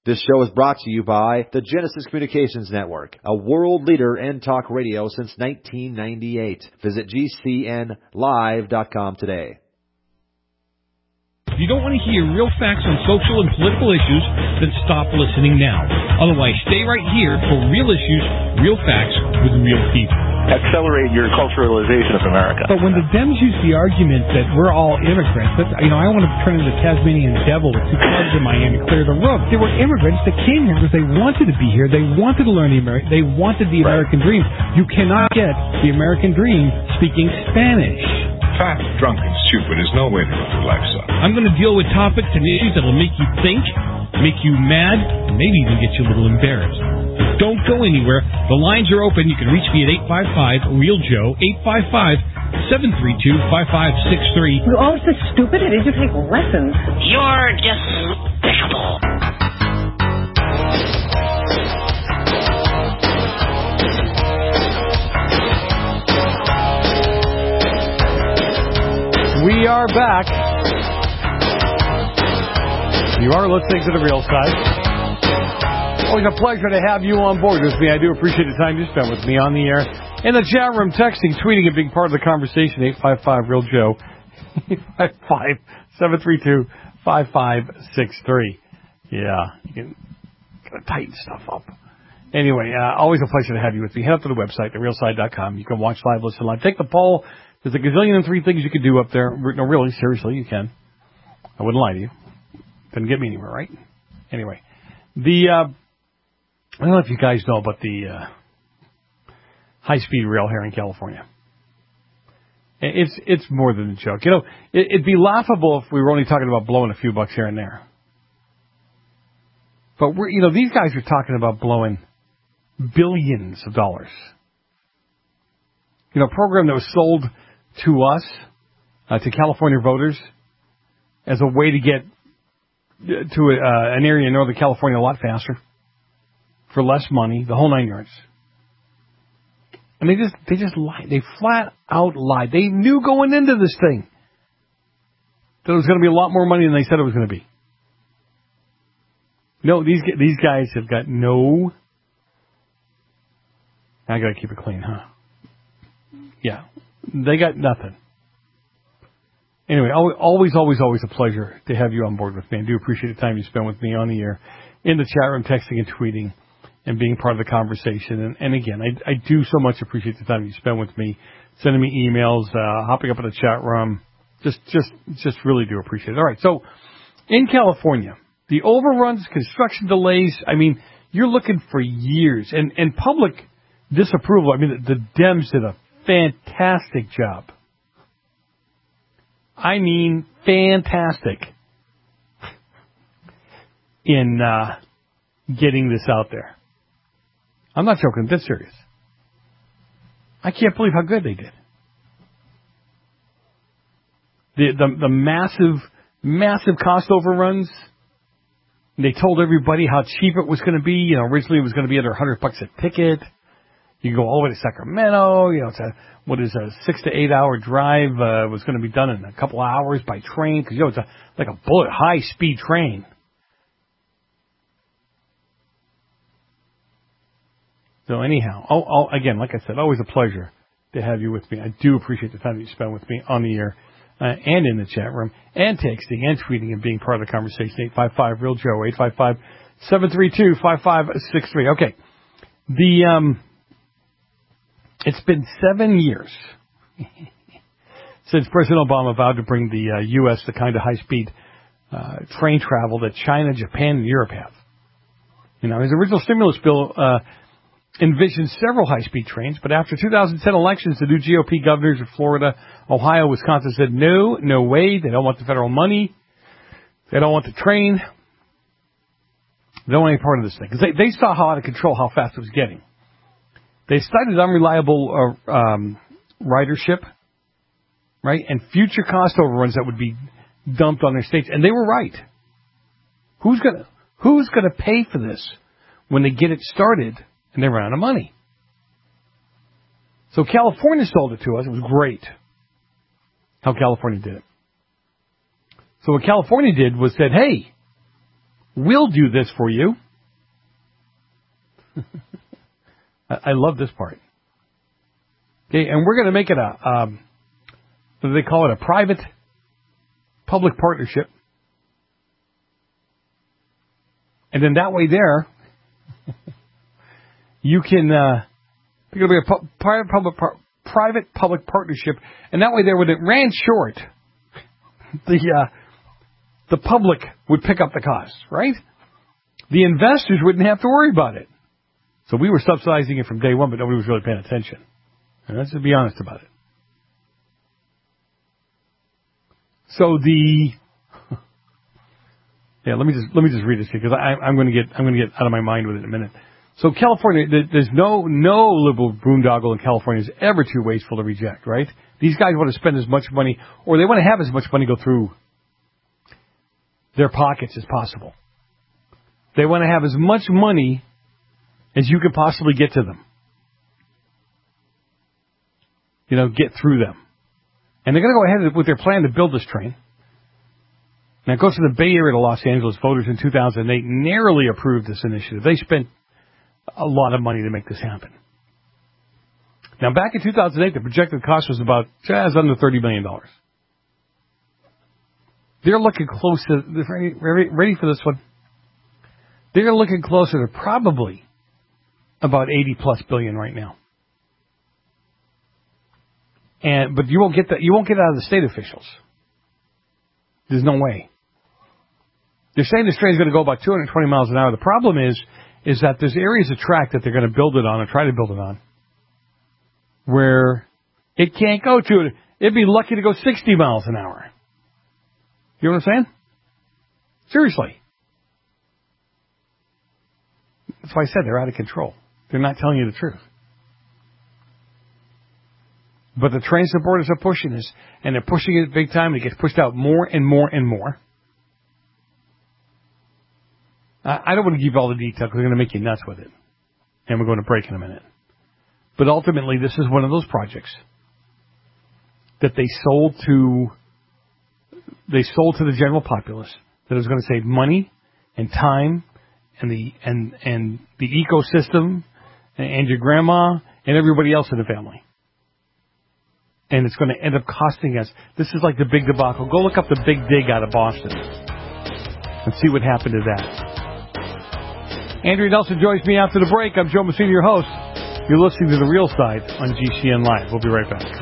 This show is brought to you by the Genesis Communications Network, a world leader in talk radio since 1998. Visit GCNlive.com today. If you don't want to hear real facts on social and political issues, then stop listening now. Otherwise, stay right here for real issues, real facts with real people. Accelerate your culturalization of America. But when the Dems use the argument that we're all immigrants, that's, I want to turn into the Tasmanian devil with 2 clubs in Miami, clear the room. They were immigrants that came here because they wanted to be here. They wanted to learn they wanted the American dream. You cannot get the American dream speaking Spanish. Fat, drunk, and stupid is no way to live your life, son. I'm going to deal with topics and issues that will make you think, make you mad, and maybe even get you a little embarrassed. Don't go anywhere. The lines are open. You can reach me at 855-REAL-JOE, 855-732-5563. You're all so stupid. I need to take lessons. You're despicable. We are back. You are listening to The Real Side. Always a pleasure to have you on board with me. I do appreciate the time you spent with me on the air. In the chat room, texting, tweeting, and being part of the conversation, 855-REAL-JOE, 855-732-5563. Yeah, you can tighten stuff up. Anyway, always a pleasure to have you with me. Head up to the website, therealside.com. You can watch live, listen live. Take the poll. There's a gazillion and 3 things you can do up there. No, really, seriously, you can. I wouldn't lie to you. Doesn't get me anywhere, right? Anyway, I don't know if you guys know about the high-speed rail here in California. It's more than a joke. It'd be laughable if we were only talking about blowing a few bucks here and there. But these guys are talking about blowing billions of dollars. A program that was sold to us, to California voters, as a way to get to an area in Northern California a lot faster, for less money, the whole 9 yards. And they just lied. They flat out lied. They knew going into this thing that it was going to be a lot more money than they said it was going to be. No, these guys have got no. I got to keep it clean, huh? Yeah, they got nothing. Anyway, always a pleasure to have you on board with me. I do appreciate the time you spend with me on the air, in the chat room, texting and tweeting, and being part of the conversation. And again, I do so much appreciate the time you spend with me, sending me emails, hopping up in the chat room. Just really do appreciate it. All right, so in California, the overruns, construction delays, you're looking for years. And public disapproval. The Dems did a fantastic job. Fantastic in getting this out there. I'm not joking. I'm dead serious. I can't believe how good they did. The massive cost overruns. They told everybody how cheap it was going to be. Originally it was going to be under $100 a ticket. You can go all the way to Sacramento. It's a 6 to 8 hour drive. It was going to be done in a couple hours by train because it's like a bullet high speed train. So anyhow, again, like I said, always a pleasure to have you with me. I do appreciate the time that you spend with me on the air and in the chat room and texting and tweeting and being part of the conversation. 855-REAL-JOE, 855-732-5563. Okay, it's been 7 years since President Obama vowed to bring the U.S. the kind of high-speed train travel that China, Japan, and Europe have. His original stimulus bill envisioned several high-speed trains, but after 2010 elections, the new GOP governors of Florida, Ohio, Wisconsin said, no way, they don't want the federal money, they don't want the train, they don't want any part of this thing. Because they saw how out of control, how fast it was getting. They cited unreliable ridership, right, and future cost overruns that would be dumped on their states, and they were right. Who's gonna pay for this when they get it started and they run out of money? So California sold it to us. It was great how California did it. So what California did was said, hey, We'll do this for you. I love this part. Okay, and we're going to make it what do they call it? A private-public partnership. And then that way there, you can, it'll be a private-public partnership, and that way there, when it ran short, the public would pick up the cost, right? The investors wouldn't have to worry about it. So we were subsidizing it from day one, but nobody was really paying attention. And let's just be honest about it. So let me just read this here because I'm going to get out of my mind with it in a minute. So California, there's no liberal boondoggle in California is ever too wasteful to reject, right? These guys want to spend as much money, or they want to have as much money go through their pockets as possible. They want to have as much money as you can possibly get to them. Get through them. And they're going to go ahead with their plan to build this train. Now, it goes to the Bay Area to Los Angeles. Voters in 2008 narrowly approved this initiative. They spent a lot of money to make this happen. Now, back in 2008, the projected cost was about just under $30 million. They're looking close to, ready for this one? They're looking closer to probably about 80+ billion right now. But you won't get that. You won't get it out of the state officials. There's no way. They're saying this train's going to go about 220 miles an hour. The problem is that there's areas of track that they're going to build it on or try to build it on where it can't go to it. It'd be lucky to go 60 miles an hour. You know what I'm saying? Seriously. That's why I said they're out of control. They're not telling you the truth. But the train supporters are pushing this, and they're pushing it big time, and it gets pushed out more and more and more. I don't want to give you all the detail because we're going to make you nuts with it. And we're going to break in a minute. But ultimately, this is one of those projects that they sold to the general populace that is going to save money and time and the ecosystem and your grandma and everybody else in the family. And it's going to end up costing us. This is like the big debacle. Go look up the big dig out of Boston and see what happened to that. Andrea Nelson joins me after the break. I'm Joe Messina, your host. You're listening to The Real Side on GCN Live. We'll be right back.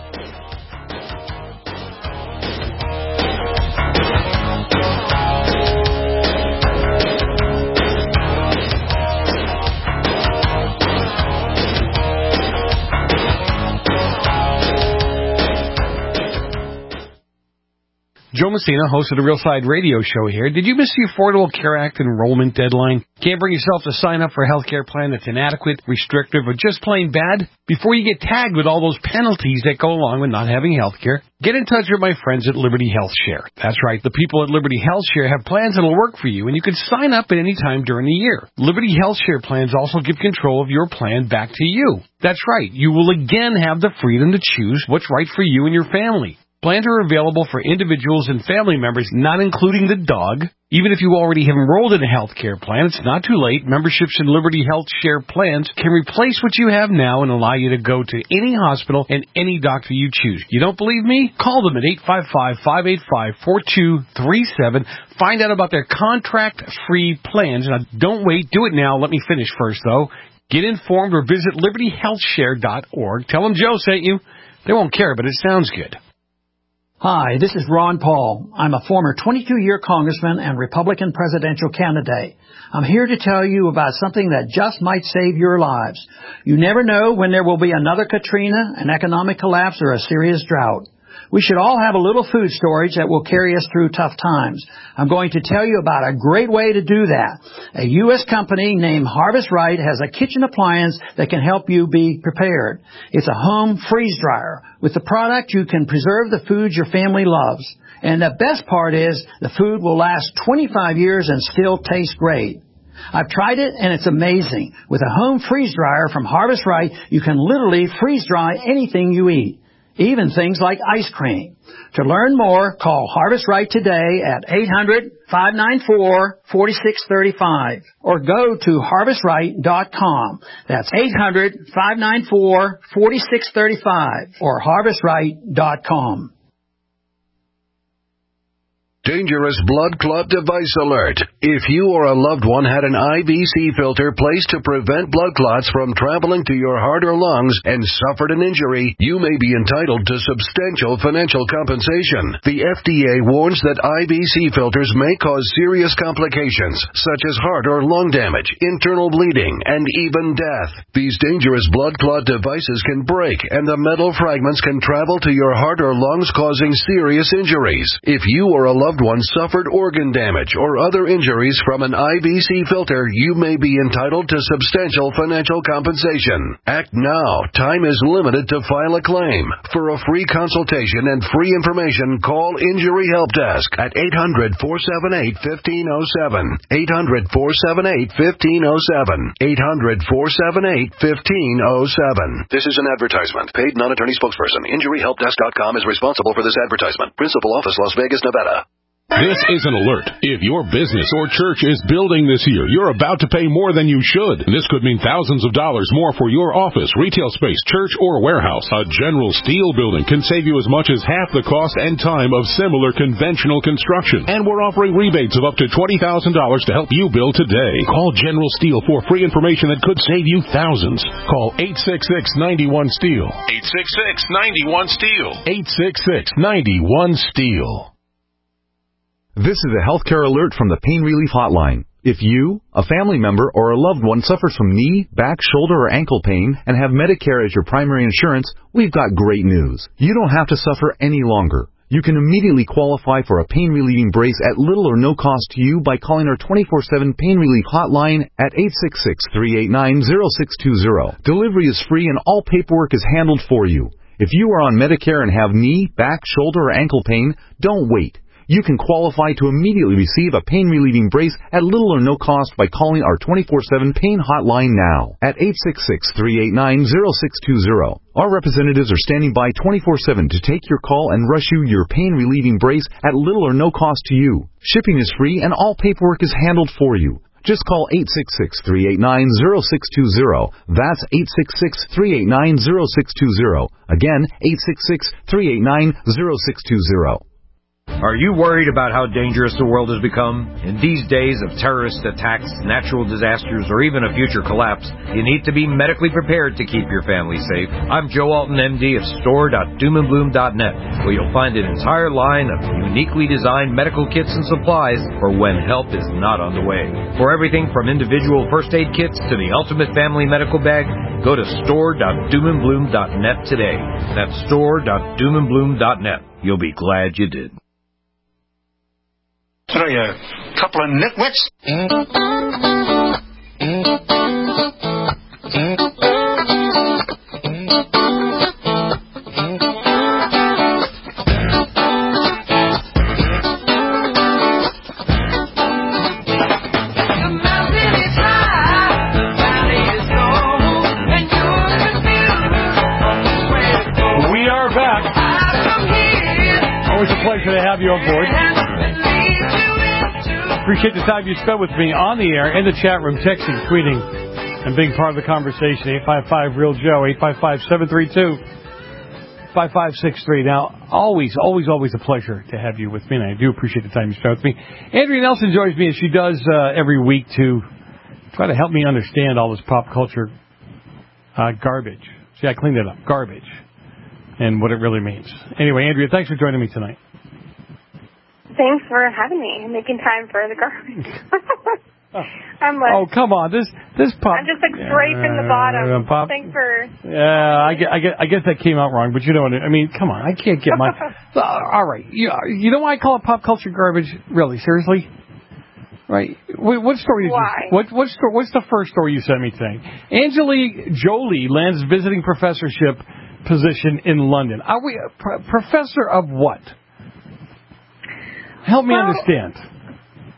Joe Messina, host of the Real Side Radio Show here. Did you miss the Affordable Care Act enrollment deadline? Can't bring yourself to sign up for a health care plan that's inadequate, restrictive, or just plain bad? Before you get tagged with all those penalties that go along with not having health care, get in touch with my friends at Liberty Health Share. That's right, the people at Liberty Health Share have plans that'll work for you, and you can sign up at any time during the year. Liberty Health Share plans also give control of your plan back to you. That's right, you will again have the freedom to choose what's right for you and your family. Plans are available for individuals and family members, not including the dog. Even if you already have enrolled in a health care plan, it's not too late. Memberships in Liberty Health Share plans can replace what you have now and allow you to go to any hospital and any doctor you choose. You don't believe me? Call them at 855-585-4237. Find out about their contract-free plans. Now, don't wait. Do it now. Let me finish first, though. Get informed or visit libertyhealthshare.org. Tell them Joe sent you. They won't care, but it sounds good. Hi, this is Ron Paul. I'm a former 22-year congressman and Republican presidential candidate. I'm here to tell you about something that just might save your lives. You never know when there will be another Katrina, an economic collapse, or a serious drought. We should all have a little food storage that will carry us through tough times. I'm going to tell you about a great way to do that. A U.S. company named Harvest Right has a kitchen appliance that can help you be prepared. It's a home freeze dryer. With the product, you can preserve the foods your family loves. And the best part is the food will last 25 years and still taste great. I've tried it, and it's amazing. With a home freeze dryer from Harvest Right, you can literally freeze dry anything you eat, even things like ice cream. To learn more, call Harvest Right today at 800-594-4635 or go to harvestright.com. That's 800-594-4635 or harvestright.com. Dangerous blood clot device alert. If you or a loved one had an IVC filter placed to prevent blood clots from traveling to your heart or lungs and suffered an injury, you may be entitled to substantial financial compensation. The FDA warns that IVC filters may cause serious complications, such as heart or lung damage, internal bleeding, and even death. These dangerous blood clot devices can break, and the metal fragments can travel to your heart or lungs, causing serious injuries. If you or a loved one suffered organ damage or other injuries from an IVC filter, you may be entitled to substantial financial compensation. Act now. Time is limited to file a claim. For a free consultation and free information, call Injury Help Desk at 800-478-1507. 800-478-1507. 800-478-1507. This is an advertisement. Paid non-attorney spokesperson. InjuryHelpDesk.com is responsible for this advertisement. Principal office, Las Vegas, Nevada. This is an alert. If your business or church is building this year, you're about to pay more than you should. This could mean thousands of dollars more for your office, retail space, church, or warehouse. A General Steel building can save you as much as half the cost and time of similar conventional construction. And we're offering rebates of up to $20,000 to help you build today. Call General Steel for free information that could save you thousands. Call 866-91-STEEL. 866-91-STEEL. 866-91-STEEL. This is a healthcare alert from the Pain Relief Hotline. If you, a family member, or a loved one suffers from knee, back, shoulder, or ankle pain and have Medicare as your primary insurance, we've got great news. You don't have to suffer any longer. You can immediately qualify for a pain-relieving brace at little or no cost to you by calling our 24/7 Pain Relief Hotline at 866-389-0620. Delivery is free and all paperwork is handled for you. If you are on Medicare and have knee, back, shoulder, or ankle pain, don't wait. You can qualify to immediately receive a pain-relieving brace at little or no cost by calling our 24/7 Pain Hotline now at 866-389-0620. Our representatives are standing by 24/7 to take your call and rush you your pain-relieving brace at little or no cost to you. Shipping is free and all paperwork is handled for you. Just call 866-389-0620. That's 866-389-0620. Again, 866-389-0620. Are you worried about how dangerous the world has become? In these days of terrorist attacks, natural disasters, or even a future collapse, you need to be medically prepared to keep your family safe. I'm Joe Alton, MD of store.doomandbloom.net, where you'll find an entire line of uniquely designed medical kits and supplies for when help is not on the way. For everything from individual first aid kits to the ultimate family medical bag, go to store.doomandbloom.net today. That's store.doomandbloom.net. You'll be glad you did. What are you, a couple of nitwits? We are back. Always a pleasure to have you on board. Appreciate the time you spent with me on the air, in the chat room, texting, tweeting, and being part of the conversation. 855-REAL-JOE, 855-732-5563. Now, always a pleasure to have you with me, and I do appreciate the time you spent with me. Andrea Nelson joins me, as she does every week, to try to help me understand all this pop culture garbage. See, I cleaned it up. Garbage. And what it really means. Anyway, Andrea, thanks for joining me tonight. Thanks for having me and making time for the garbage. I'm like, oh, come on, this pop. I'm just like scraping the bottom. Thanks for. Yeah, I guess that came out wrong, but you know what I mean. Come on, I can't get my. All right, you know why I call it pop culture garbage? Really, seriously? Right? What story did why? you? What's the first story you sent me today? Angelique Jolie lands visiting professorship position in London. Are we professor of what? Help me understand.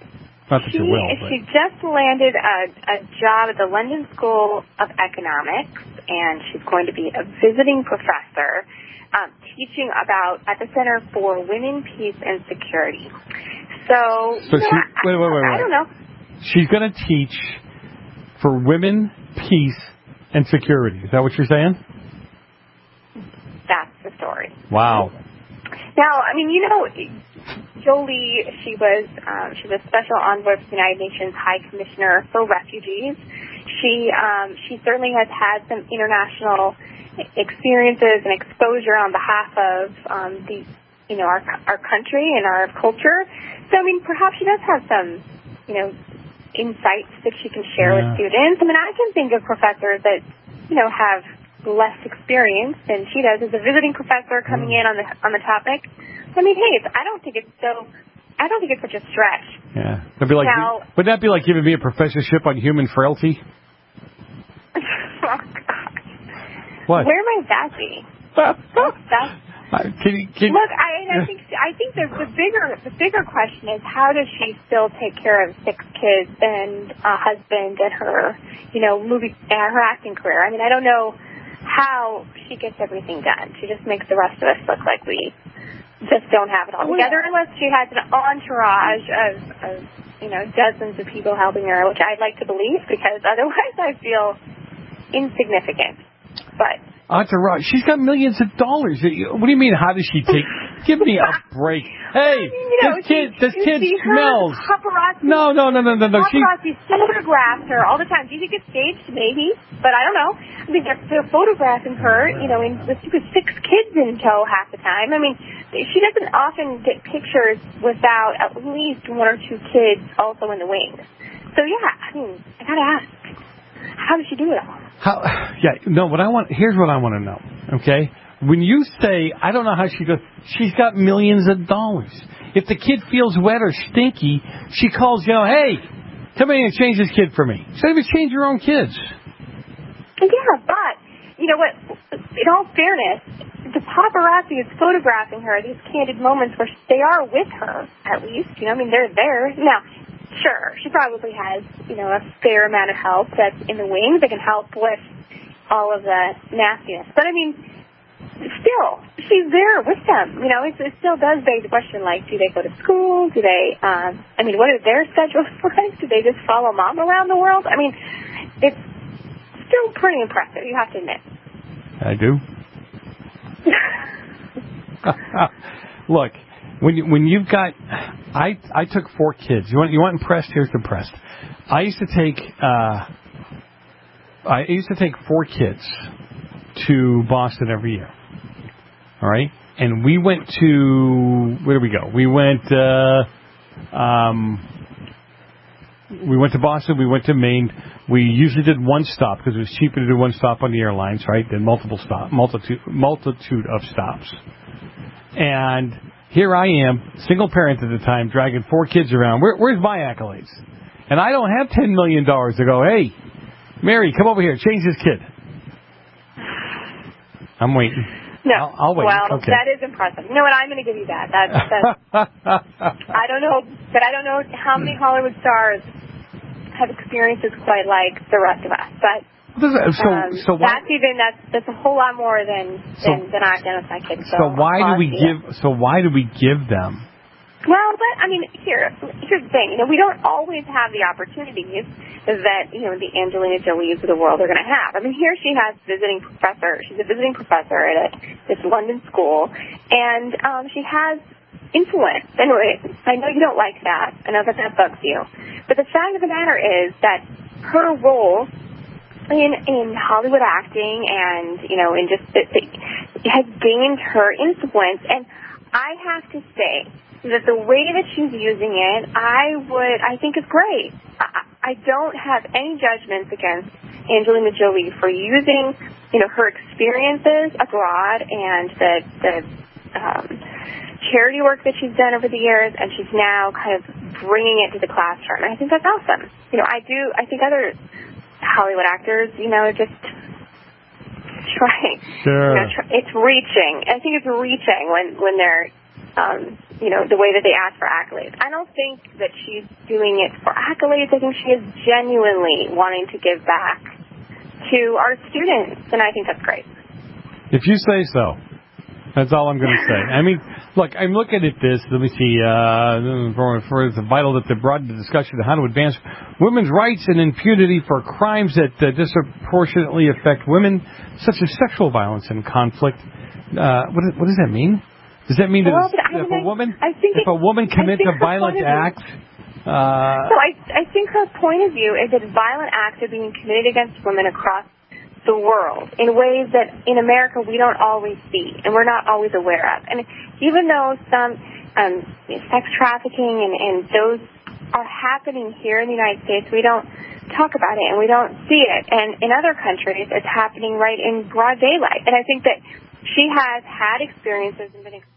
Not that you will, but... She just landed a job at the London School of Economics, and she's going to be a visiting professor teaching about at the Center for Women, Peace, and Security. So wait. I don't know. She's going to teach for women, peace, and security. Is that what you're saying? That's the story. Wow. Now, I mean, Jolie, she's a special envoy for the United Nations High Commissioner for Refugees. She certainly has had some international experiences and exposure on behalf of our country and our culture. So, I mean, perhaps she does have some, insights that she can share with students. I mean, I can think of professors that, have less experience than she does as a visiting professor coming in on the topic. I mean, hey, I don't think it's such a stretch. Yeah. Would that be like giving me a professorship on human frailty? Oh, God. What? Where might that be? Look, I think the bigger question is, how does she still take care of 6 kids and a husband and her, her acting career? I mean, I don't know how she gets everything done. She just makes the rest of us look like we just don't have it all together, unless she has an entourage of dozens of people helping her, which I'd like to believe, because otherwise I feel insignificant. But entourage, she's got millions of dollars. What do you mean? How does she take? Give me a break. Hey, this kid smells. No. Paparazzi photographs her all the time. Do you think it's staged? Maybe, but I don't know. I mean, they're photographing her, with 6 kids in tow half the time. I mean, she doesn't often get pictures without at least 1 or 2 kids also in the wings. So yeah, I mean, I gotta ask, how does she do it all? Here's what I want to know, okay? When you say, I don't know how she does, she's got millions of dollars. If the kid feels wet or stinky, she calls, hey, come in and change this kid for me. She doesn't even change her own kids. Yeah, but, you know what, in all fairness, the paparazzi is photographing her at these candid moments where they are with her, at least. They're there. Now, sure, she probably has, a fair amount of help that's in the wings that can help with all of the nastiness. But, I mean, still, she's there with them. It still does beg the question, like, do they go to school? Do they, what are their schedules like? Do they just follow mom around the world? I mean, it's still pretty impressive, you have to admit. I do. Look. When you've got, I took 4 kids. You want impressed? Here's impressed. I used to take 4 kids to Boston every year. All right, and we went to, where did we go? We went to Boston. We went to Maine. We usually did one stop because it was cheaper to do one stop on the airlines, right? Than multitude of stops. And here I am, single parent at the time, dragging 4 kids around. Where's my accolades? And I don't have $10 million to go, hey, Mary, come over here, change this kid. I'm waiting. No. I'll wait. Well, okay. That is impressive. You know what? I'm going to give you that. That's I don't know how many Hollywood stars have experiences quite like the rest of us, but that's a whole lot more than I've done with my kids. So why do we give them? Well, but I mean, here's the thing. We don't always have the opportunities that the Angelina Jolies of the world are going to have. I mean, here she has visiting professor. She's a visiting professor at this London school, and she has influence. Anyway, I know you don't like that. I know that bugs you, but the fact of the matter is that her role in Hollywood acting and in just it has gained her influence, and I have to say that the way that she's using it, I think is great. I don't have any judgments against Angelina Jolie for using her experiences abroad and the charity work that she's done over the years, and she's now kind of bringing it to the classroom. And I think that's awesome. I think other Hollywood actors, just trying. Sure. It's reaching. I think it's reaching when they're the way that they ask for accolades. I don't think that she's doing it for accolades. I think she is genuinely wanting to give back to our students, and I think that's great. If you say so. That's all I'm going to say. I mean, look, I'm looking at this. Let me see. It's vital that they broaden the discussion on how to advance women's rights and impunity for crimes that disproportionately affect women, such as sexual violence and conflict. What does that mean? Does that mean that if a woman commits a violent act? So I think her point of view is that violent acts are being committed against women across the world in ways that in America we don't always see and we're not always aware of. And even though some sex trafficking and those are happening here in the United States, we don't talk about it and we don't see it. And in other countries, it's happening right in broad daylight. And I think that she has had experiences and been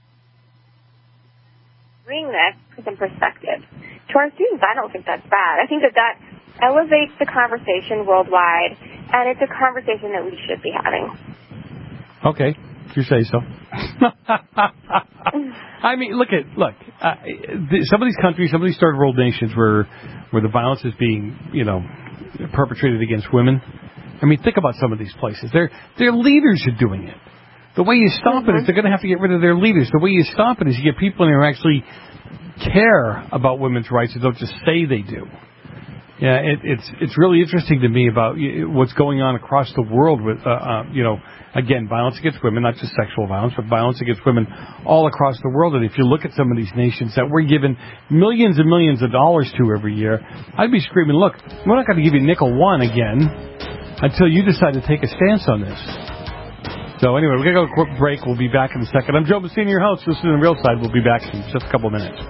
bring this to some perspective. To our students, I don't think that's bad. I think that elevates the conversation worldwide, and it's a conversation that we should be having. Okay, if you say so. I mean, look, some of these countries, some of these third world nations where the violence is being, perpetrated against women. I mean, think about some of these places. Their leaders are doing it. The way you stop it is they're going to have to get rid of their leaders. The way you stop it is you get people in who actually care about women's rights and don't just say they do. Yeah, it's really interesting to me about what's going on across the world with, again, violence against women, not just sexual violence, but violence against women all across the world. And if you look at some of these nations that we're giving millions and millions of dollars to every year, I'd be screaming, look, we're not going to give you nickel one again until you decide to take a stance on this. So anyway, we're going to go a quick break. We'll be back in a second. I'm Joe Messina, your host. This is The Real Side. We'll be back in just a couple of minutes.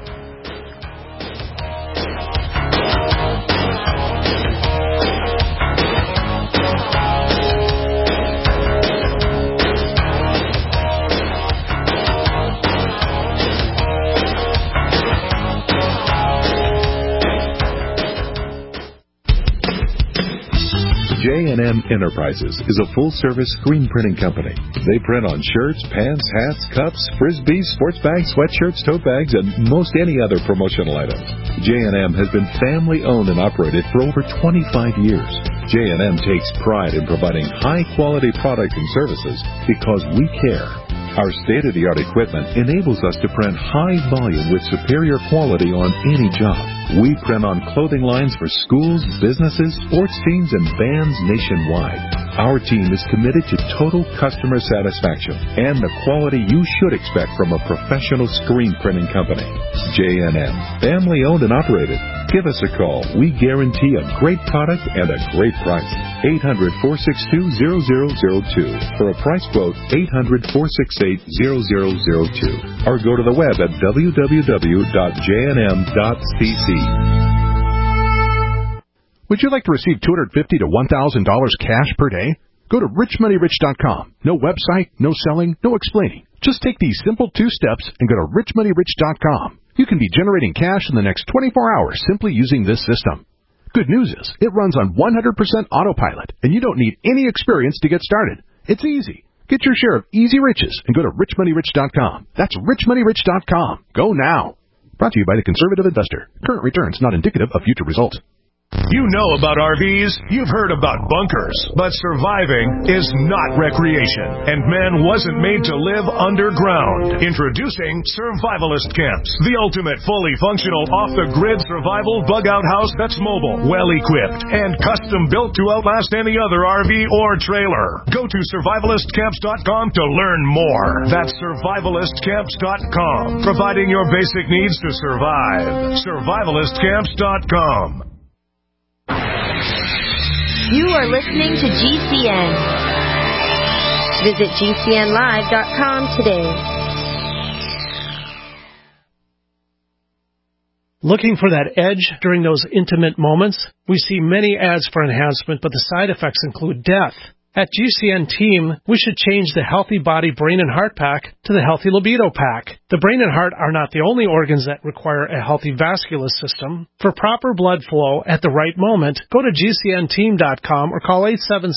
J&M Enterprises is a full-service screen printing company. They print on shirts, pants, hats, cups, frisbees, sports bags, sweatshirts, tote bags, and most any other promotional items. J&M has been family-owned and operated for over 25 years. J&M takes pride in providing high-quality products and services because we care. Our state-of-the-art equipment enables us to print high volume with superior quality on any job. We print on clothing lines for schools, businesses, sports teams, and bands nationwide. Our team is committed to total customer satisfaction and the quality you should expect from a professional screen printing company. J&M, family-owned and operated. Give us a call. We guarantee a great product and a great price. 800-462-0002. For a price quote, 800-468-0002. Or go to the web at www.jnm.cc. Would you like to receive $250 to $1,000 cash per day? Go to richmoneyrich.com. No website, no selling, no explaining. Just take these simple 2 steps and go to richmoneyrich.com. You can be generating cash in the next 24 hours simply using this system. Good news is, it runs on 100% autopilot, and you don't need any experience to get started. It's easy. Get your share of easy riches and go to richmoneyrich.com. That's richmoneyrich.com. Go now. Brought to you by the Conservative Investor. Current returns not indicative of future results. You know about RVs, you've heard about bunkers, but surviving is not recreation, and man wasn't made to live underground. Introducing Survivalist Camps, the ultimate fully functional off-the-grid survival bug-out house that's mobile, well-equipped, and custom-built to outlast any other RV or trailer. Go to survivalistcamps.com to learn more. That's survivalistcamps.com, providing your basic needs to survive. Survivalistcamps.com. You are listening to GCN. Visit GCNlive.com today. Looking for that edge during those intimate moments? We see many ads for enhancement, but the side effects include death. At GCN Team, we should change the Healthy Body, Brain, and Heart Pack to the Healthy Libido Pack. The brain and heart are not the only organs that require a healthy vascular system. For proper blood flow at the right moment, go to GCNteam.com or call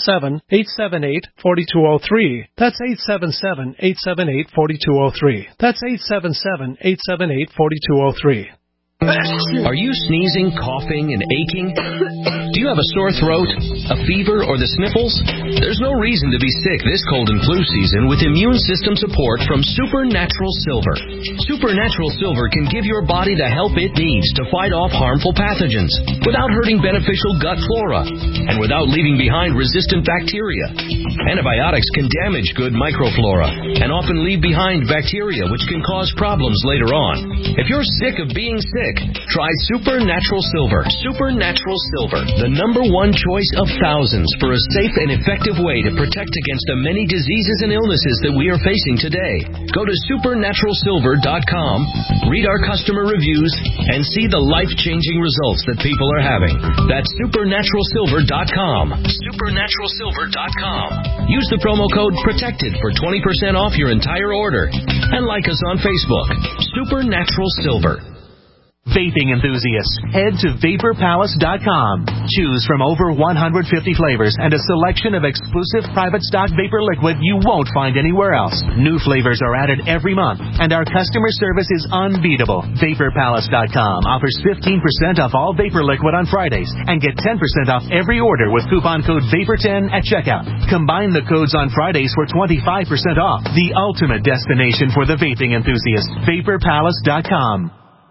877-878-4203. That's 877-878-4203. That's 877-878-4203. Are you sneezing, coughing, and aching? Do you have a sore throat, a fever, or the sniffles? There's no reason to be sick this cold and flu season with immune system support from Supernatural Silver. Supernatural Silver can give your body the help it needs to fight off harmful pathogens without hurting beneficial gut flora and without leaving behind resistant bacteria. Antibiotics can damage good microflora and often leave behind bacteria which can cause problems later on. If you're sick of being sick, try Supernatural Silver. Supernatural Silver, the #1 choice of thousands for a safe and effective way to protect against the many diseases and illnesses that we are facing today. Go to supernaturalsilver.com, read our customer reviews, and see the life-changing results that people are having. That's supernaturalsilver.com. Supernaturalsilver.com. Use the promo code PROTECTED for 20% off your entire order. And like us on Facebook. Supernatural Silver. Vaping enthusiasts, head to VaporPalace.com. Choose from over 150 flavors and a selection of exclusive private stock vapor liquid you won't find anywhere else. New flavors are added every month, and our customer service is unbeatable. VaporPalace.com offers 15% off all vapor liquid on Fridays and get 10% off every order with coupon code VAPOR10 at checkout. Combine the codes on Fridays for 25% off. The ultimate destination for the vaping enthusiast. VaporPalace.com.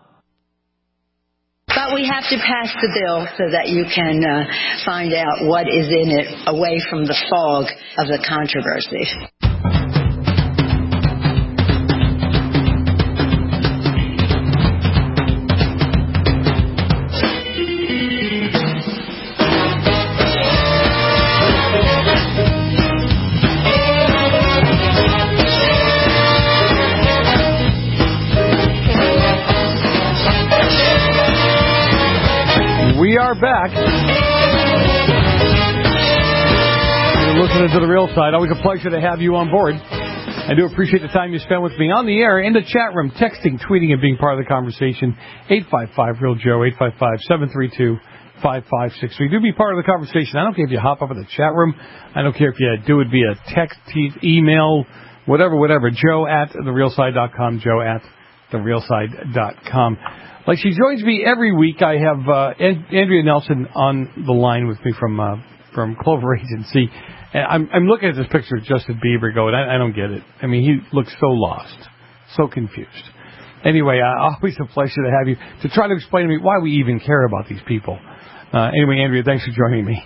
But we have to pass the bill so that you can find out what is in it away from the fog of the controversy. We are back. You're listening to The Real Side. Always a pleasure to have you on board. I do appreciate the time you spent with me on the air, in the chat room, texting, tweeting, and being part of the conversation. 855-REAL-JOE, 855-732-5563. Do be part of the conversation. I don't care if you hop up in the chat room. I don't care if you do it via text, email, whatever. Joe@therealside.com, Joe@therealside.com. Like she joins me every week, I have Andrea Nelson on the line with me from Clover Agency. And I'm looking at this picture of Justin Bieber going, I don't get it. I mean, he looks so lost, so confused. Anyway, always a pleasure to have you to try to explain to me why we even care about these people. Anyway, Andrea, thanks for joining me.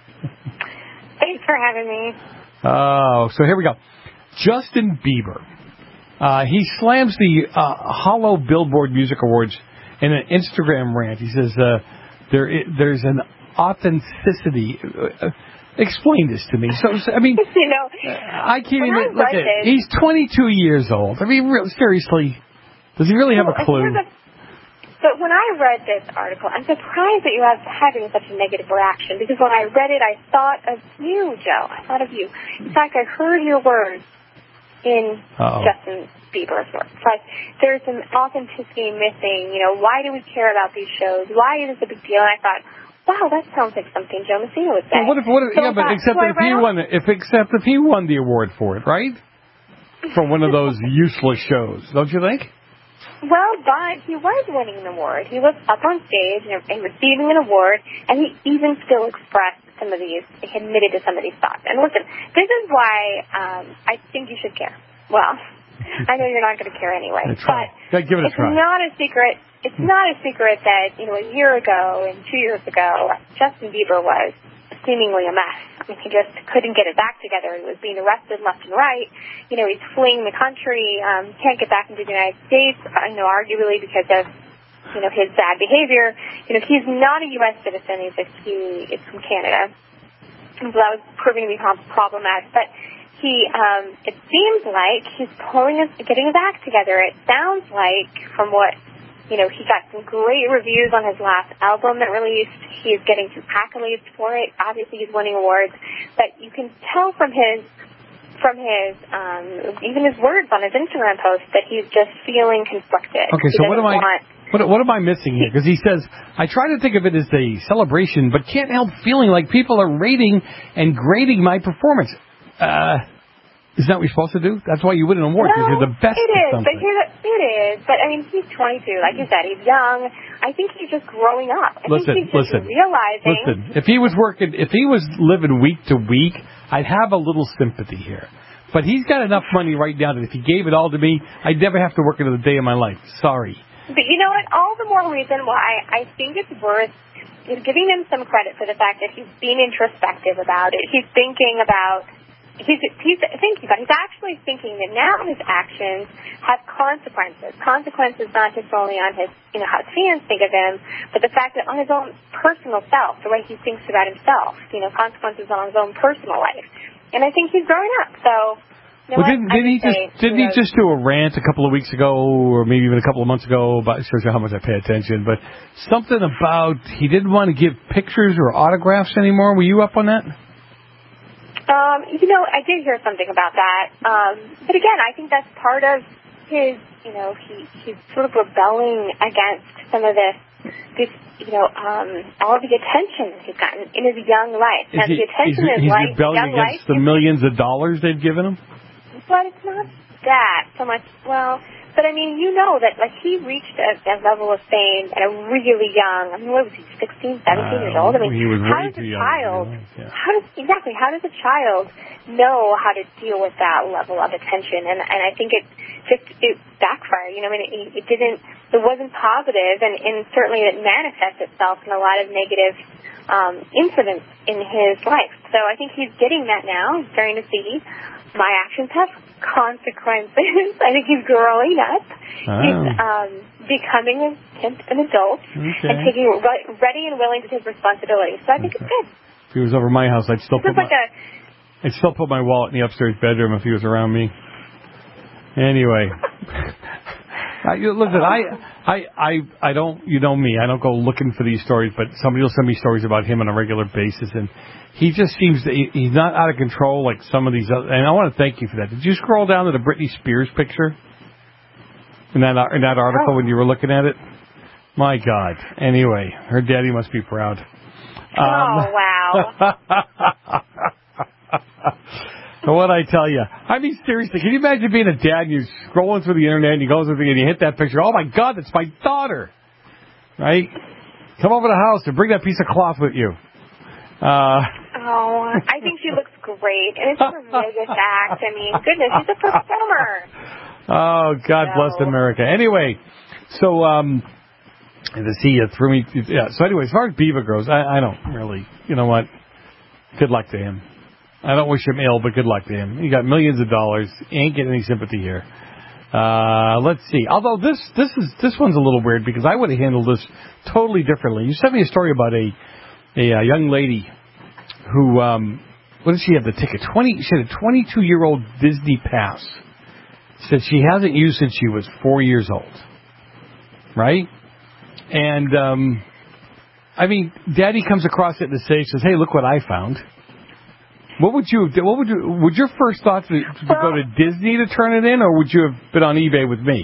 Thanks for having me. So here we go. Justin Bieber. He slams the Hollow Billboard Music Awards in an Instagram rant. He says there's an authenticity. Explain this to me. So I mean, I can't even look at it. He's 22 years old. I mean, seriously, does he really have a clue? But when I read this article, I'm surprised that you have having such a negative reaction, because when I read it, I thought of you, Joe. I thought of you. In fact, I heard your words in Justin Bieber's work. But there's an authenticity missing. Why do we care about these shows? Why is this a big deal? And I thought, wow, that sounds like something Joe Messina would say. Well, except if he won the award for it, right? For one of those useless shows, don't you think? Well, but he was winning an award. He was up on stage and receiving an award, and he even still expressed he admitted to some of these thoughts. And listen, this is why I think you should care. Well, I know you're not going to care anyway, but give it a try. Not a secret. It's not a secret that, a year ago and 2 years ago, Justin Bieber was seemingly a mess. I mean, he just couldn't get it back together. He was being arrested left and right. He's fleeing the country, can't get back into the United States, arguably because of, his bad behavior. He's not a U.S. citizen. He's from Canada. So that was proving to be problematic. But it seems like he's getting his act together. It sounds like, from what He got some great reviews on his last album that released. He's getting some accolades for it. Obviously, he's winning awards. But you can tell from his even his words on his Instagram post that he's just feeling conflicted. Okay, so what am I missing here? Because he says, I try to think of it as a celebration, but can't help feeling like people are rating and grading my performance. Isn't that what you're supposed to do? That's why you win an award, because you're the best at something. It is, but I mean, he's 22. Like you said, he's young. I think he's just growing up. I think he's just realizing. If he was living week to week, I'd have a little sympathy here. But he's got enough money right now that if he gave it all to me, I'd never have to work another day in my life. Sorry. But you know what? All the more reason why I think it's worth giving him some credit for the fact that he's being introspective about it. He's thinking about. He's actually thinking that now his actions have consequences. Consequences not just only on his, how his fans think of him, but the fact that on his own personal self, the way he thinks about himself, consequences on his own personal life. And I think he's growing up. So, didn't he just do a rant a couple of weeks ago, or maybe even a couple of months ago, about, shows you how much I pay attention, but something about he didn't want to give pictures or autographs anymore. Were you up on that? I did hear something about that. But again, I think that's part of his, he's sort of rebelling against some of all of the attention he's gotten in his young life. He's rebelling against the millions of dollars they've given him? But it's not that so much. Well, but I mean, that he reached a level of fame at a really young. I mean, what was he, 16, 17 years old? I mean, he was how does a child? How does a child know how to deal with that level of attention? And I think it backfired. It wasn't positive, and certainly it manifests itself in a lot of negative incidents in his life. So I think he's getting that now. He's starting to see my actions have consequences. I think he's growing up. He's becoming an adult and taking ready and willing to take responsibility. So I think it's good. If he was over my house, I'd still put my wallet in the upstairs bedroom if he was around me. Anyway. Listen, I don't, me, I don't go looking for these stories, but somebody will send me stories about him on a regular basis, and he just seems he's not out of control like some of these other, and I want to thank you for that. Did you scroll down to the Britney Spears picture in that article when you were looking at it? My God. Anyway, her daddy must be proud. Wow. What'd I tell you? I mean, seriously, can you imagine being a dad and you're scrolling through the internet and you go through the and you hit that picture? Oh my God, that's my daughter! Right? Come over to the house and bring that piece of cloth with you. I think she looks great, and it's a tremendous act. I mean, goodness, she's a performer. Oh, God bless America. Anyway, so threw me. Yeah. So anyway, as far as Beaver goes, I don't really. You know what? Good luck to him. I don't wish him ill, but good luck to him. He got millions of dollars. He ain't getting any sympathy here. Let's see. Although this one's a little weird because I would have handled this totally differently. You sent me a story about a young lady who what did she have the ticket? She had a 22-year-old Disney pass. Said she hasn't used since she was 4 years old. Right? And I mean, Daddy comes across it and says, "Hey, look what I found." What would you have done? Would your first thought to go to Disney to turn it in, or would you have been on eBay with me?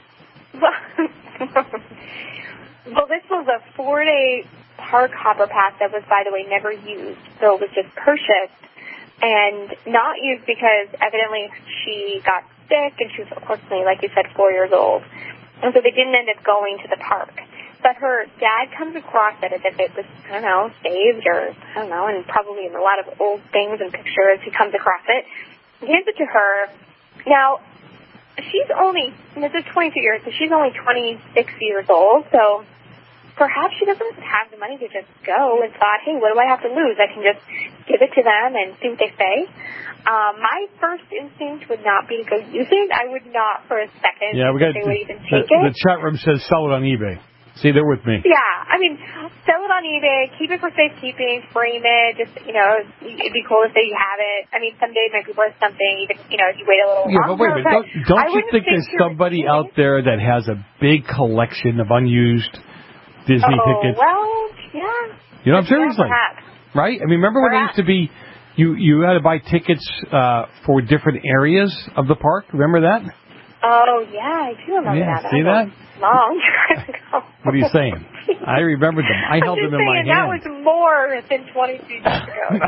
Well, this was a 4-day park hopper pass that was, by the way, never used. So it was just purchased and not used because evidently she got sick and she was, unfortunately, like you said, 4 years old. And so they didn't end up going to the park. But her dad comes across it as if it was, I don't know, saved or, I don't know, and probably in a lot of old things and pictures. He comes across it, hands it to her. Now, she's only, this is 22 years, so she's only 26 years old, so perhaps she doesn't have the money to just go and thought, hey, what do I have to lose? I can just give it to them and see what they say. My first instinct would not be to go use it. I would not for a second they would even take it. The chat room says sell it on eBay. See, they're with me. Yeah, I mean, sell it on eBay, keep it for safekeeping, frame it. Just it'd be cool to say you have it. I mean, someday it might be worth something. Even if you wait a little longer. Yeah, but wait a minute. Don't you think there's somebody out there that has a big collection of unused Disney tickets? Well, yeah. You know, I'm seriously. Right? I mean, remember when it used to be you had to buy tickets for different areas of the park? Remember that? Oh, yeah, I do remember that. See that? Long time ago. What are you saying? I remember them. I held them in my hand. That was more than 22 years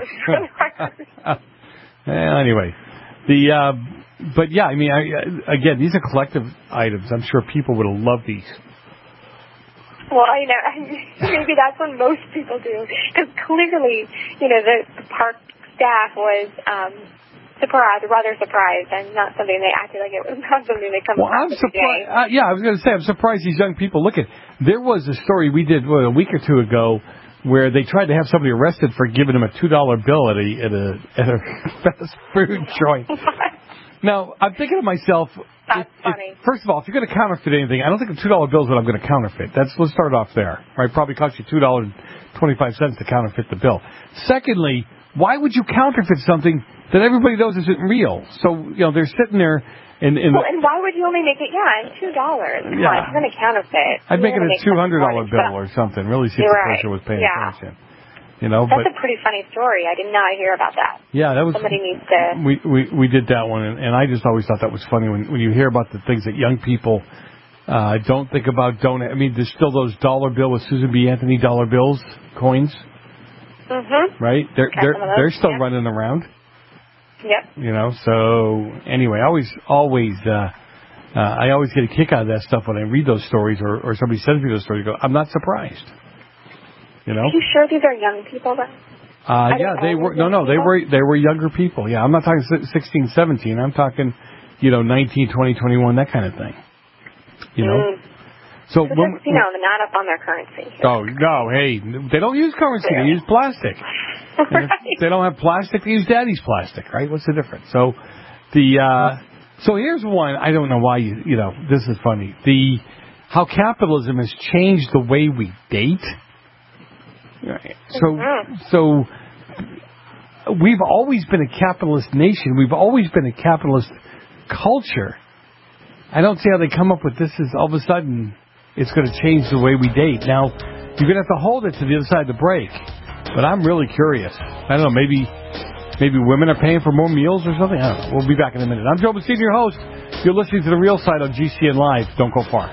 ago. Well, anyway, but yeah, I mean, again, these are collective items. I'm sure people would have loved these. Well, maybe that's what most people do, because clearly, the park staff was rather surprised, and not something they acted like it was not something they come across every day. I was going to say, I'm surprised these young people look at. There was a story we did a week or two ago where they tried to have somebody arrested for giving them a $2 bill at a fast food joint. Now, I'm thinking to myself, first of all, if you're going to counterfeit anything, I don't think a $2 bill is what I'm going to counterfeit. Let's start off there. Right? Probably cost you $2.25 to counterfeit the bill. Secondly, why would you counterfeit something that everybody knows isn't real? So, they're sitting there and why would you only make it, $2? Come on, if you're going to counterfeit. I'd make it a $200 bill or something. Really see if the person was paying attention. That's a pretty funny story. I did not hear about that. Yeah, that was. Somebody needs to. We did that one, and I just always thought that was funny when you hear about the things that young people don't think about. I mean, there's still those dollar bill with Susan B. Anthony dollar bills, coins. Mm-hmm. Right? They're still running around. Yep. So anyway, I always get a kick out of that stuff when I read those stories or somebody sends me those stories. I go, I'm not surprised. Are you sure these are young people then? Yeah, they were. No, they were younger people. Yeah, I'm not talking 16, 17. I'm talking, 19, 20, 21, that kind of thing. So they're not up on their currency. Oh no, hey, they don't use currency. They use plastic. Right. If they don't have plastic, they use daddy's plastic. Right? What's the difference? So so here's one. I don't know why this is funny. How capitalism has changed the way we date. Right. So we've always been a capitalist nation. We've always been a capitalist culture. I don't see how they come up with this is all of a sudden it's going to change the way we date. Now, you're going to have to hold it to the other side of the break. But I'm really curious. I don't know, maybe women are paying for more meals or something? I don't know. We'll be back in a minute. I'm Joe Bastien, your host. You're listening to The Real Side on GCN Live. Don't go far.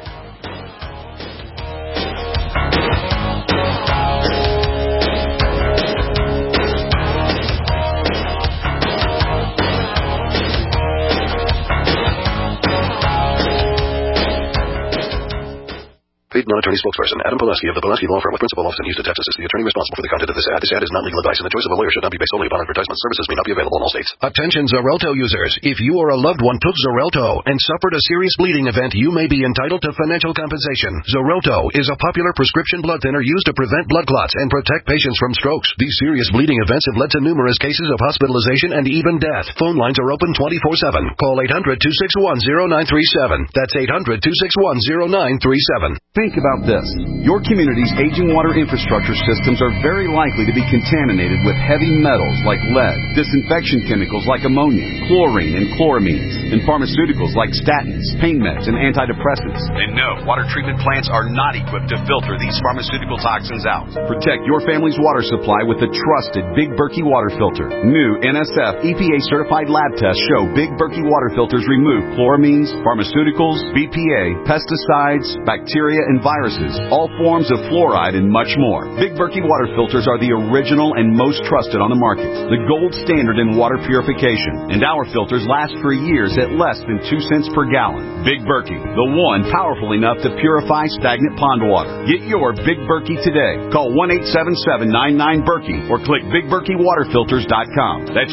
Paid non-attorney spokesperson Adam Pulaski of the Pulaski Law Firm with principal office in Houston, Texas is the attorney responsible for the content of this ad. This ad is not legal advice, and the choice of a lawyer should not be based solely upon advertisement. Services may not be available in all states. Attention Xarelto users. If you or a loved one took Xarelto and suffered a serious bleeding event, you may be entitled to financial compensation. Xarelto is a popular prescription blood thinner used to prevent blood clots and protect patients from strokes. These serious bleeding events have led to numerous cases of hospitalization and even death. Phone lines are open 24/7. Call 800-261-0937. That's 800-261-0937. Think about this. Your community's aging water infrastructure systems are very likely to be contaminated with heavy metals like lead, disinfection chemicals like ammonia, chlorine and chloramines, and pharmaceuticals like statins, pain meds, and antidepressants. And no, water treatment plants are not equipped to filter these pharmaceutical toxins out. Protect your family's water supply with the trusted Big Berkey water filter. New NSF EPA-certified lab tests show Big Berkey water filters remove chloramines, pharmaceuticals, BPA, pesticides, bacteria, and viruses, all forms of fluoride, and much more. Big Berkey water filters are the original and most trusted on the market, the gold standard in water purification, and our filters last for years at less than 2 cents per gallon. Big Berkey, the one powerful enough to purify stagnant pond water. Get your Big Berkey today. Call 1-877-99-BERKEY or click BigBerkeyWaterFilters.com. That's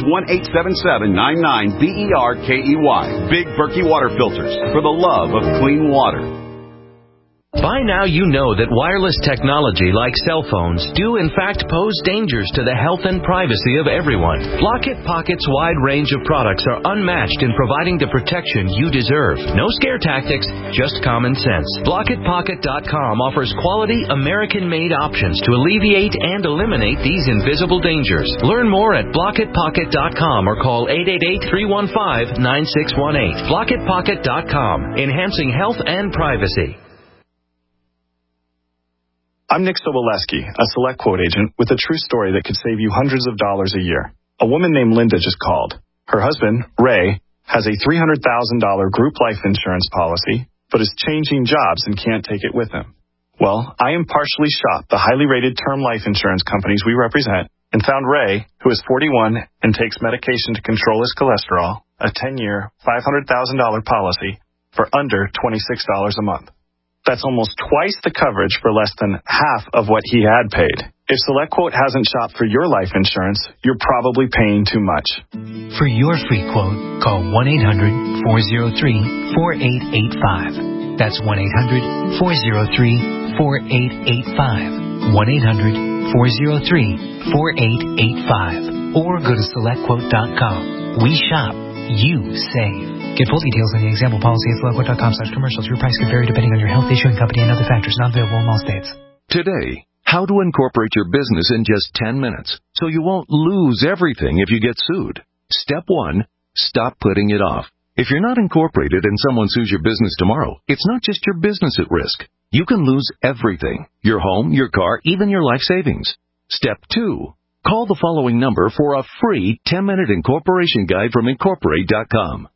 1-877-99-BERKEY. Big Berkey Water Filters, for the love of clean water. By now you know that wireless technology like cell phones do in fact pose dangers to the health and privacy of everyone. Blockit Pocket's wide range of products are unmatched in providing the protection you deserve. No scare tactics, just common sense. BlockitPocket.com offers quality American-made options to alleviate and eliminate these invisible dangers. Learn more at BlockitPocket.com or call 888-315-9618. BlockitPocket.com, enhancing health and privacy. I'm Nick Soboleski, a Select Quote agent with a true story that could save you hundreds of dollars a year. A woman named Linda just called. Her husband, Ray, has a $300,000 group life insurance policy, but is changing jobs and can't take it with him. Well, I impartially shopped the highly rated term life insurance companies we represent and found Ray, who is 41 and takes medication to control his cholesterol, a 10-year, $500,000 policy for under $26 a month. That's almost twice the coverage for less than half of what he had paid. If SelectQuote hasn't shopped for your life insurance, you're probably paying too much. For your free quote, call 1-800-403-4885. That's 1-800-403-4885. 1-800-403-4885. Or go to SelectQuote.com. We shop, you save. Get full details on the example policy at SelectQuote.com/commercials. Your price can vary depending on your health, issuing company, and other factors. Not available in all states. Today, how to incorporate your business in just 10 minutes so you won't lose everything if you get sued. Step 1, stop putting it off. If you're not incorporated and someone sues your business tomorrow, it's not just your business at risk. You can lose everything: your home, your car, even your life savings. Step 2, call the following number for a free 10-minute incorporation guide from Incorporate.com.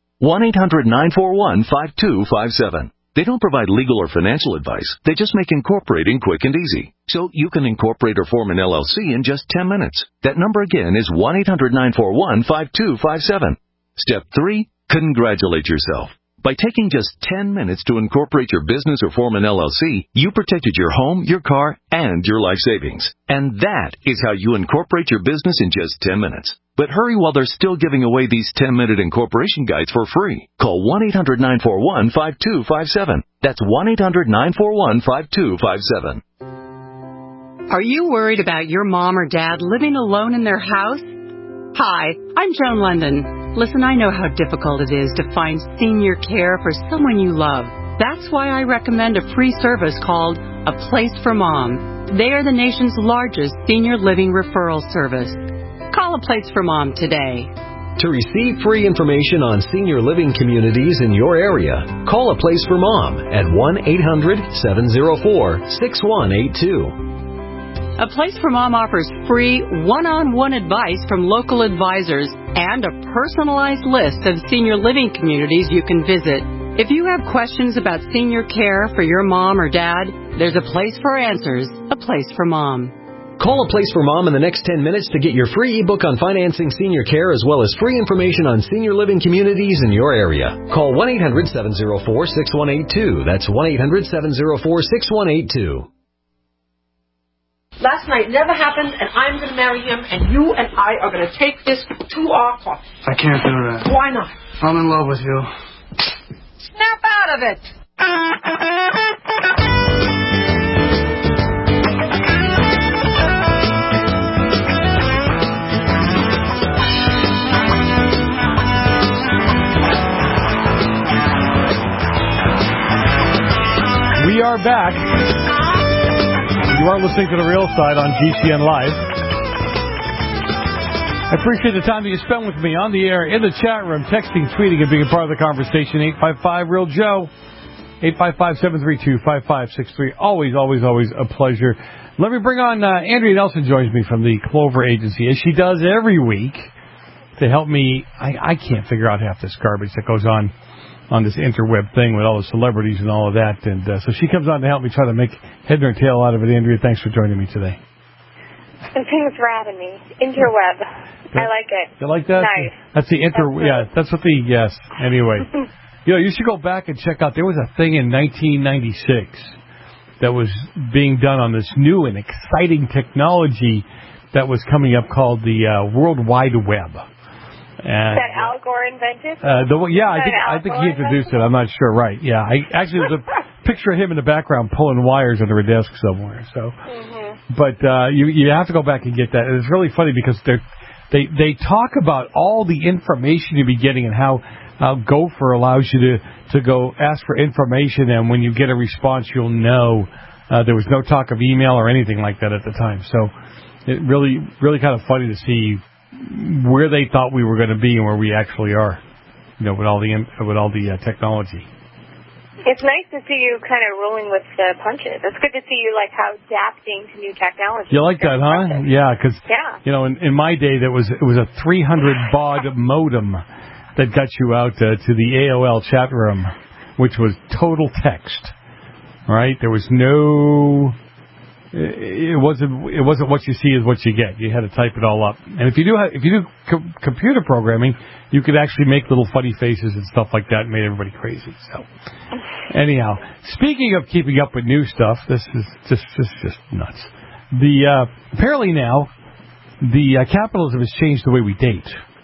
1-800-941-5257. They don't provide legal or financial advice. They just make incorporating quick and easy. So you can incorporate or form an LLC in just 10 minutes. That number again is 1-800-941-5257. Step 3, congratulate yourself. By taking just 10 minutes to incorporate your business or form an LLC, you protected your home, your car, and your life savings. And that is how you incorporate your business in just 10 minutes. But hurry while they're still giving away these 10-minute incorporation guides for free. Call 1-800-941-5257. That's 1-800-941-5257. Are you worried about your mom or dad living alone in their house? Hi, I'm Joan London. Listen, I know how difficult it is to find senior care for someone you love. That's why I recommend a free service called A Place for Mom. They are the nation's largest senior living referral service. Call A Place for Mom today. To receive free information on senior living communities in your area, call A Place for Mom at 1-800-704-6182. A Place for Mom offers free one-on-one advice from local advisors and a personalized list of senior living communities you can visit. If you have questions about senior care for your mom or dad, there's a place for answers, A Place for Mom. Call A Place for Mom in the next 10 minutes to get your free ebook on financing senior care as well as free information on senior living communities in your area. Call 1-800-704-6182. That's 1-800-704-6182. Last night never happened, and I'm going to marry him, and you and I are going to take this to our court. I can't do that. Why not? I'm in love with you. Snap out of it! We are back. You are listening to The Real Side on GCN Live. I appreciate the time that you spent with me on the air, in the chat room, texting, tweeting, and being a part of the conversation. 855-REAL-JOE, 855-732-5563. Always, always, always a pleasure. Let me bring on Andrea Nelson joins me from the Clover Agency, as she does every week, to help me. I can't figure out half this garbage that goes on this interweb thing with all the celebrities and all of that. And so she comes on to help me try to make head nor tail out of it. Andrea, thanks for joining me today. And thanks for having me. Interweb. I like it. You like that? Nice. That's the that's what the, yes. Anyway. You should go back and check out, there was a thing in 1996 that was being done on this new and exciting technology that was coming up called the World Wide Web. And, that Al Gore invented? I think he introduced it. I'm not sure. Right? Yeah. Actually, it was a picture of him in the background pulling wires under a desk somewhere. So, but you have to go back and get that. And it's really funny because they talk about all the information you'll be getting and how Gopher allows you to go ask for information, and when you get a response, you'll know there was no talk of email or anything like that at the time. So it really kind of funny to see where they thought we were going to be and where we actually are, with all the technology. It's nice to see you kind of rolling with the punches. It's good to see you how adapting to new technology. You like that, huh? Yeah, because in my day it was a 300 baud modem that got you out to the AOL chat room, which was total text. Right? There was no. It wasn't what you see is what you get. You had to type it all up. And if you do computer programming, you could actually make little funny faces and stuff like that and made everybody crazy. So anyhow, speaking of keeping up with new stuff, this is just nuts. Apparently now the capitalism has changed the way we date.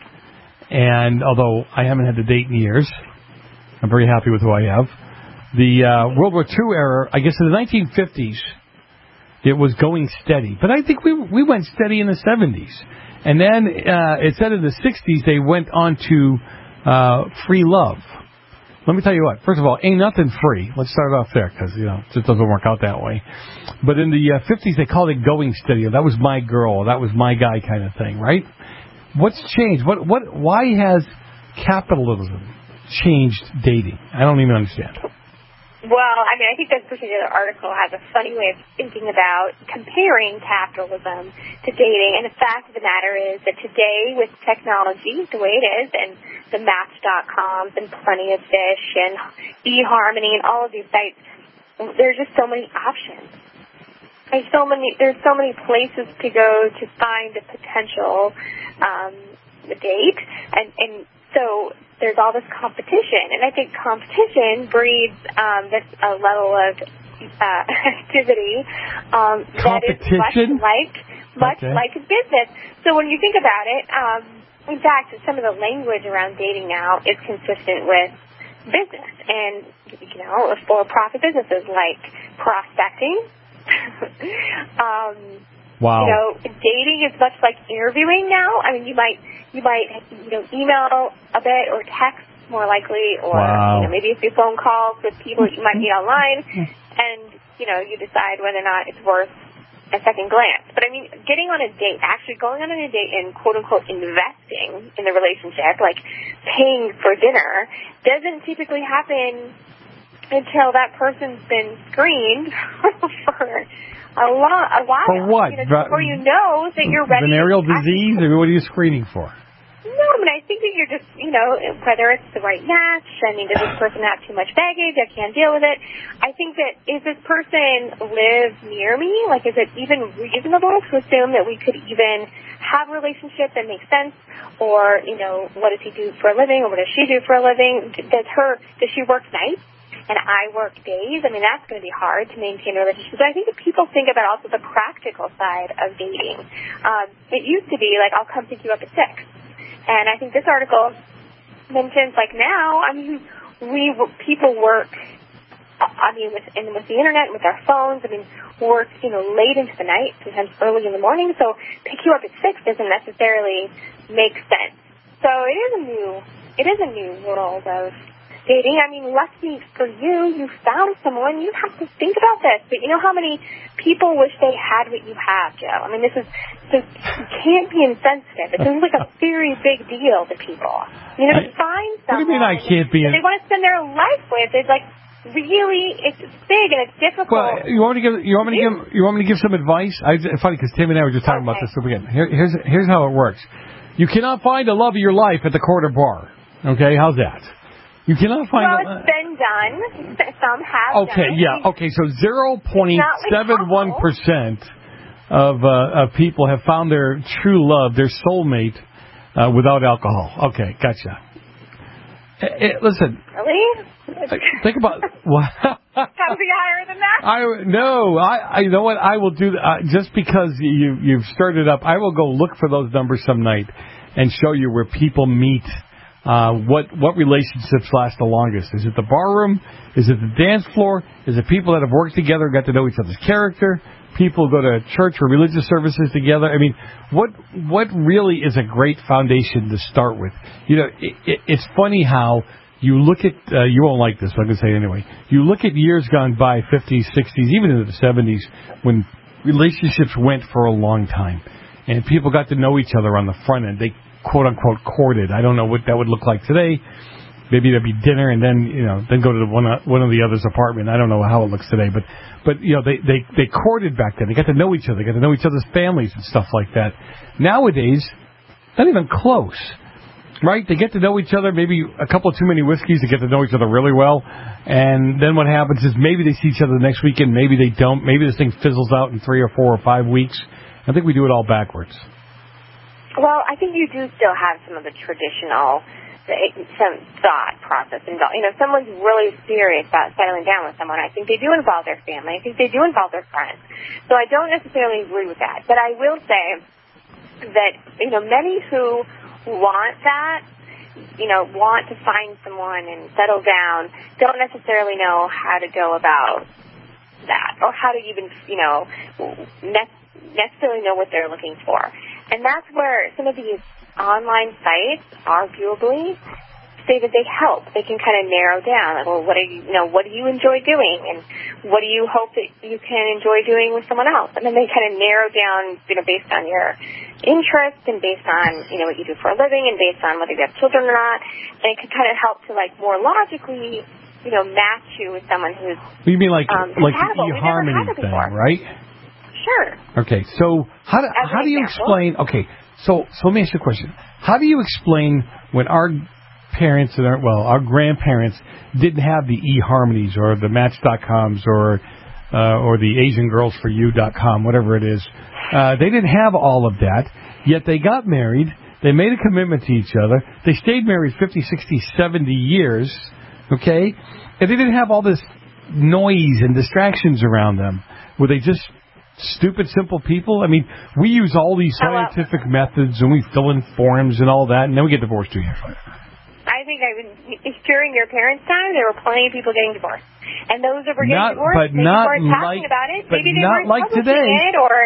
And although I haven't had to date in years, I'm very happy with who I have. The World War II era, I guess in the 1950s, it was going steady. But I think we went steady in the 70s. And then it said in the 60s they went on to free love. Let me tell you what. First of all, ain't nothing free. Let's start off there because, it just doesn't work out that way. But in the 50s they called it going steady. That was my girl. That was my guy kind of thing, right? What's changed? Why has capitalism changed dating? I don't even understand. Well, I think this particular article has a funny way of thinking about comparing capitalism to dating. And the fact of the matter is that today, with technology the way it is, and the Match.coms and Plenty of Fish and eHarmony and all of these sites, there's just so many options. There's so many places to go to find a potential date, and so there's all this competition, and I think competition breeds this level of activity that is much like a business. So when you think about it, in fact, some of the language around dating now is consistent with business, and for-profit businesses like prospecting. Wow. Dating is much like interviewing now. You might email a bit or text more likely, or maybe a few phone calls with people you might meet online, and you decide whether or not it's worth a second glance. But getting on a date, actually going on a date and quote unquote investing in the relationship, like paying for dinner, doesn't typically happen until that person's been screened for a while. For what? Before you know that you're ready. Venereal disease, or what are you screening for? No, I think that you're just, whether it's the right match. Does this person have too much baggage? I can't deal with it. I think that if this person lives near me, is it even reasonable to assume that we could even have a relationship that makes sense? Or, what does he do for a living? Or what does she do for a living? Does she work nights? And I work days. That's going to be hard to maintain a relationship. But I think that people think about also the practical side of dating. It used to be I'll come pick you up at 6. And I think this article mentions now, people work, with the internet, with our phones, work, late into the night, sometimes early in the morning. So pick you up at 6 doesn't necessarily make sense. So it is a new world of dating. Lucky for you, you found someone. You have to think about this. But you know how many people wish they had what you have, Joe? You can't be insensitive. It seems like a very big deal to people. To find someone. What do you mean I can't be? They want to spend their life with. It's really, it's big and it's difficult. Well, you want me to give some advice? It's funny because Tim and I were just talking about this again. Here's how it works. You cannot find the love of your life at the corner bar. Okay, how's that? You cannot find. Well, it's been done. Some have. Okay, done. Yeah. Okay, so 0.71% of people have found their true love, their soulmate, without alcohol. Okay, gotcha. Listen. Really? Think about what. Got to be higher than that. I you know what I will do just because you've stirred it up. I will go look for those numbers some night and show you where people meet what relationships last the longest. Is it the barroom? Is it the dance floor? Is it people that have worked together and got to know each other's character? People go to church or religious services together. I mean, what really is a great foundation to start with? You know, it's funny how you look at, you won't like this, but I'm going to say it anyway. You look at years gone by, 50s, 60s, even into the 70s, when relationships went for a long time. And people got to know each other on the front end. They, quote-unquote, courted. I don't know what that would look like today. Maybe there'd be dinner and then, then go to one of the other's apartment. I don't know how it looks today. But they courted back then. They got to know each other. They got to know each other's families and stuff like that. Nowadays, not even close. Right? They get to know each other, maybe a couple of too many whiskeys to get to know each other really well. And then what happens is maybe they see each other the next weekend, maybe they don't. Maybe this thing fizzles out in 3 or 4 or 5 weeks. I think we do it all backwards. Well, I think you do still have some of the traditional some thought process involved. Someone's really serious about settling down with someone. I think they do involve their family. I think they do involve their friends. So I don't necessarily agree with that. But I will say that, many who want that, want to find someone and settle down, don't necessarily know how to go about that or how to even, necessarily know what they're looking for. And that's where some of these online sites, arguably, say that they help. They can kind of narrow down, like, well, what do you enjoy doing, and what do you hope that you can enjoy doing with someone else? And then they kind of narrow down, based on your interests and based on, what you do for a living and based on whether you have children or not. And it can kind of help to, more logically, match you with someone who's you mean like eHarmony thing, right? Sure. Okay, so how do you explain? Okay, so let me ask you a question. How do you explain when our parents and our grandparents didn't have the eHarmonies or the Match.coms or the AsianGirlsForYou.com, whatever it is? They didn't have all of that, yet they got married. They made a commitment to each other. They stayed married 50, 60, 70 years, okay? And they didn't have all this noise and distractions around them. Were they just stupid, simple people? I mean, we use all these scientific methods and we fill in forms and all that, and then we get divorced 2 years later. I think during your parents' time, there were plenty of people getting divorced. And those that were getting divorced, maybe they weren't talking about it. Maybe they weren't publishing it, or...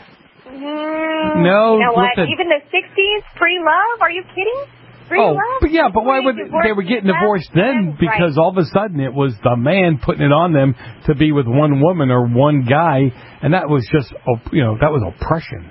No, you know what? listen. Even the 60s, pre-love? Are you kidding? Pre-love? But yeah, but why would they were getting divorced then? Because all of a sudden it was the man putting it on them to be with one woman or one guy, and that was just, that was oppression.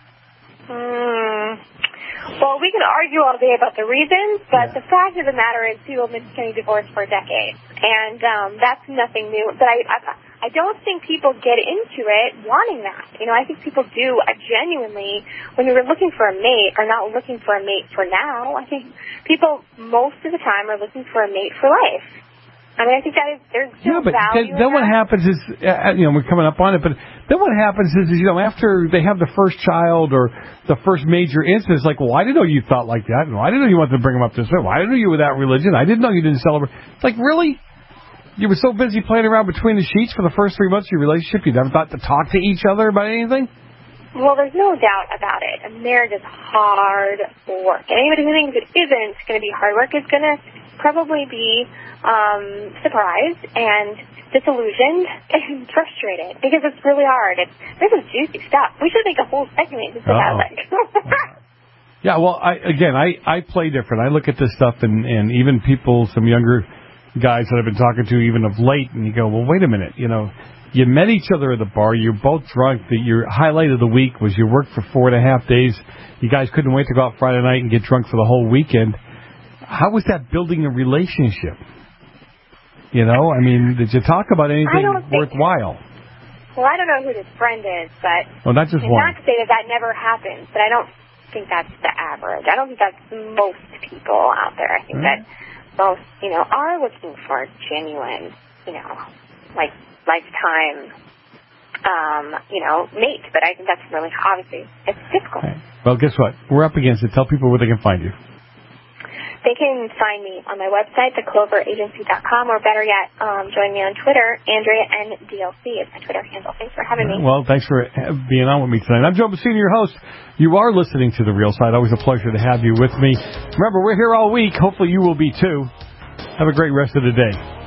Well, we can argue all day about the reasons, but the fact of the matter is people have been getting divorced for decades, and that's nothing new. But I don't think people get into it wanting that. I think people do genuinely, when you're looking for a mate, are not looking for a mate for now. I think people most of the time are looking for a mate for life. I mean, I think that is, there's still value in that. Then what happens is, we're coming up on it, but then what happens is, after they have the first child or the first major incident, it's like, well, I didn't know you thought like that. No, I didn't know you wanted to bring them up this way. Well, I didn't know you were that religion. I didn't know you didn't celebrate. It's like, really? You were so busy playing around between the sheets for the first 3 months of your relationship, you never thought to talk to each other about anything? Well, there's no doubt about it. A marriage is hard work. And anybody who thinks it isn't going to be hard work is going to probably be surprised and disillusioned and frustrated because it's really hard. There's some juicy stuff. We should make a whole segment just about it. Yeah, well, I play different. I look at this stuff and even people, some younger guys that I've been talking to even of late, and you go, well, wait a minute, you met each other at the bar, you're both drunk, your highlight of the week was you worked for 4.5 days, you guys couldn't wait to go out Friday night and get drunk for the whole weekend. How was that building a relationship? I mean, did you talk about anything worthwhile? Well, I don't know who this friend is, but... Well, not just one. Not to say that never happens, but I don't think that's the average. I don't think that's most people out there. I think that most, are looking for genuine, lifetime, mate. But I think that's really, obviously, it's difficult. Right. Well, guess what? We're up against it. Tell people where they can find you. They can find me on my website, thecloveragency.com, or better yet, join me on Twitter. Andrea NDLC is my Twitter handle. Thanks for having me. Well, thanks for being on with me tonight. I'm Joe Bassini, your host. You are listening to The Real Side. Always a pleasure to have you with me. Remember, we're here all week. Hopefully you will be too. Have a great rest of the day.